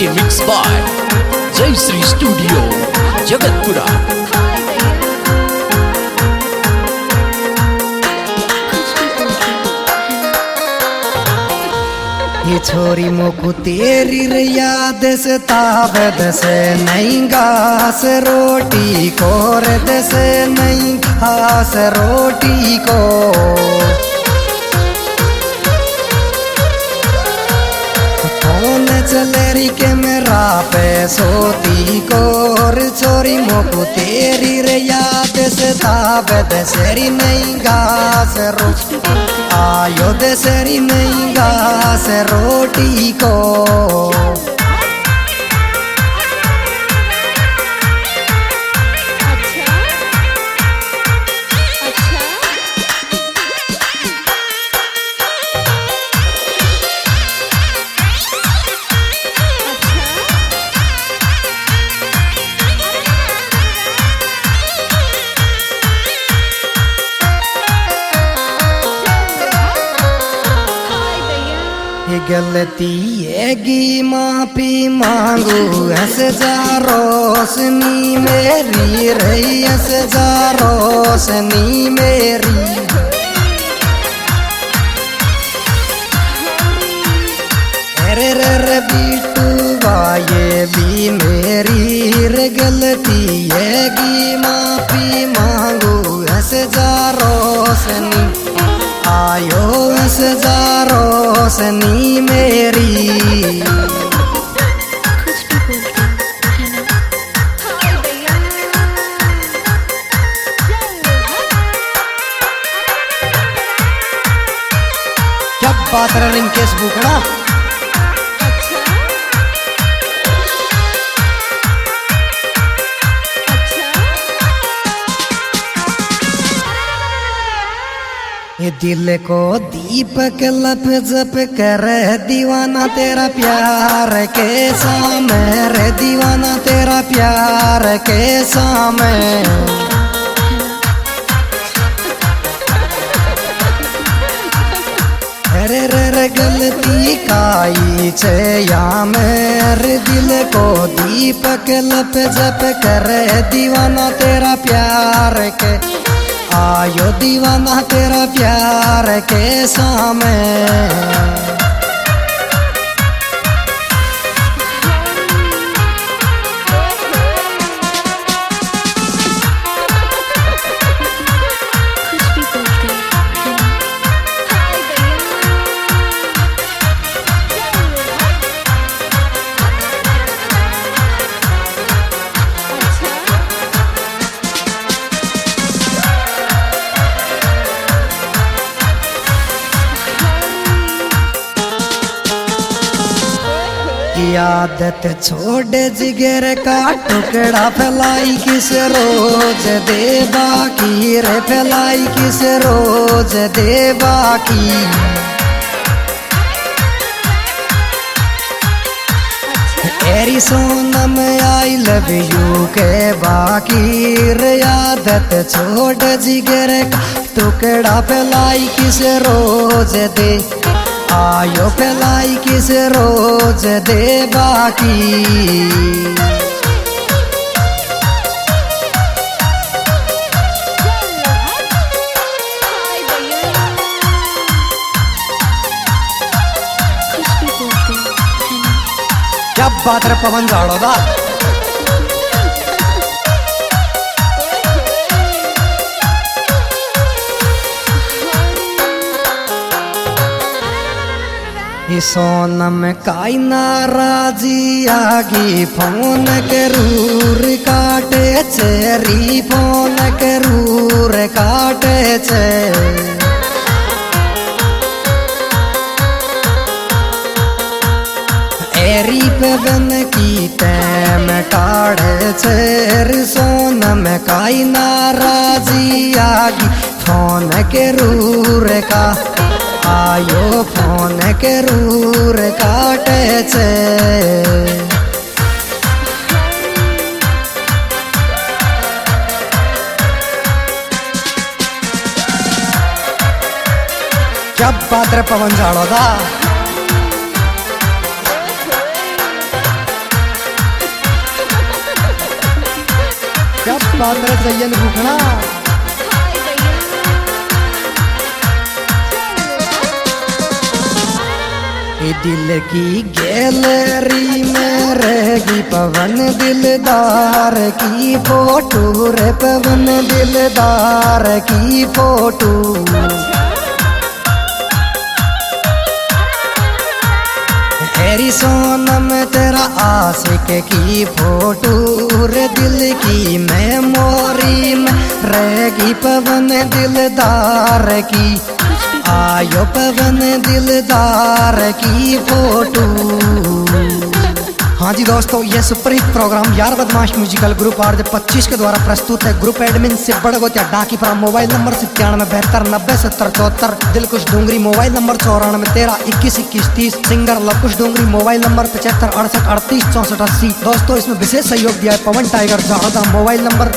DJ mix by जय Shri studio Jagatpura. ये छोरी मोकू तेरी रे याद से ताबद से नहीं घास रोटी को रे से नहीं घास रोटी को कौन चलेरी के मेरा पे सोती को छोरी मोकू तेरी रे याद से ताबद से नहीं घास रोटी आयो देसरी नहीं घास रोटी को गलती येगी माफी मांगू ऐसे जा रोशनी मेरी रही ऐसे जा रोशनी मेरी अरे रे बीटू ये भी मेरी रे गलती येगी माफी मांगू ऐसे जा रोशनी आयो ऐसे जा रोशनी मेरी। क्या बात है रिंकेश बुकड़ा ये दिल को दीपक लप जप कर दीवाना तेरा प्यार के सामे रे दीवाना तेरा प्यार के सामे रे रे गलती काई छे या मेरे दिल को दीपक लप जप कर दीवाना तेरा प्यार के आयो दीवाना तेरा प्यार के सामे आदत छोड़ जिगर का टुकड़ा फैलाई किस रोज देवा की रे फैलाई किस रोज देवा की तेरी सोनम आई लव यू के बाकी रे आदत छोड़ जिगर का टुकड़ा फैलाई किस रोज दे आयो फैलाई किस रोज देवा की। क्या बात है पवन झाड़ोदा सोनम काई नाराजी आगी फोन करूर काटे चेरी फोन करूर काटे चे एरी पे बन की टैम काढ़े चेर सोनम काई नाराजी आगी फोन करूर का आयो फोन करूर काटे छे क्या बात रे पवन झाड़ोदा क्या बात रे जयन भूखना। दिल की गैलरी में रहेगी पवन दिलदार की फोटो रे, पवन दिलदार की फोटो। तेरी सोनम तेरा आशिक की फोटो रे, दिल की मेमोरी में रहेगी पवन दिलदार की। आयो पवन दिलदार की फोटो। हाँ जी दोस्तों, ये सुपरहिट प्रोग्राम यार बदमाश म्यूजिकल ग्रुप RJ 25 के द्वारा प्रस्तुत है। ग्रुप एडमिन से बड़गोतिया डाकी पर mobile number 9772907074, Dilkush Dongri mobile number 9413212130, singer Lavkush Dongri mobile number 7568386480। दोस्तों इसमें विशेष सहयोग दिया है पवन टाइगर जहादा मोबाइल नंबर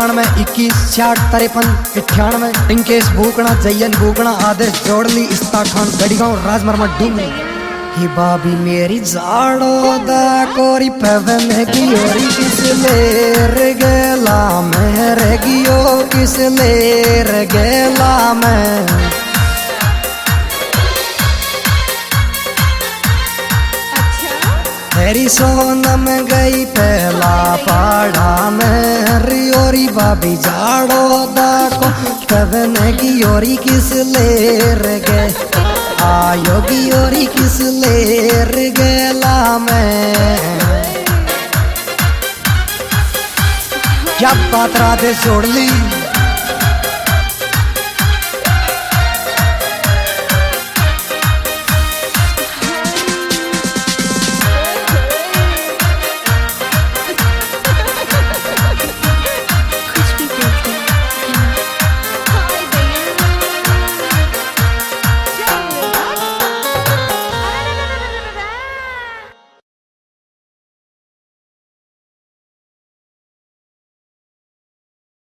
9521605398, इंकेश भूकणा, जयन भूकणा, आदेश जोड़ली, इस्ता खान गढ़ीगांव, राजमर्मा डूंगी। ही बाबी मेरी जाड़ो दा कोरी पवन गियोरी किस लेर गेला में रे गियो, किस लेर गेला में। तेरी सोनम गई पहला पाड़ा में रियोरी बाबी जाड़ो दा को पवन गियोरी किस लेर गे। आयो गियोरी किस लेर गेला में। क्या बात राधे जोड़ ली।